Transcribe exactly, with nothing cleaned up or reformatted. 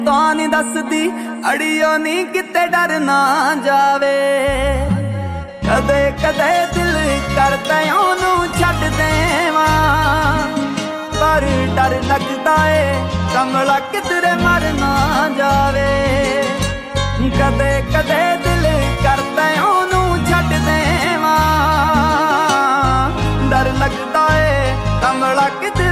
ਤਾਂ ਨੀ ਦੱਸਦੀ ਅੜੀਓ ਨੀ ਕਿਤੇ ਡਰ ਨਾ ਜਾਵੇ। ਕਦੇ ਕਦੇ ਦਿਲ ਕਰਦਾ ਉਹਨੂੰ ਛੱਡ ਦੇਵਾਂ, ਪਰ ਡਰ ਲੱਗਦਾ ਏ ਕਮਲਾ ਕਿਧਰੇ ਮਰ ਨਾ ਜਾਵੇ। ਕਦੇ ਕਦੇ ਦਿਲ ਕਰਦਾ ਉਹਨੂੰ ਛੱਡ ਦੇਵਾਂ, ਡਰ ਲੱਗਦਾ ਏ ਕਮਲਾ ਕਿਧਰੇ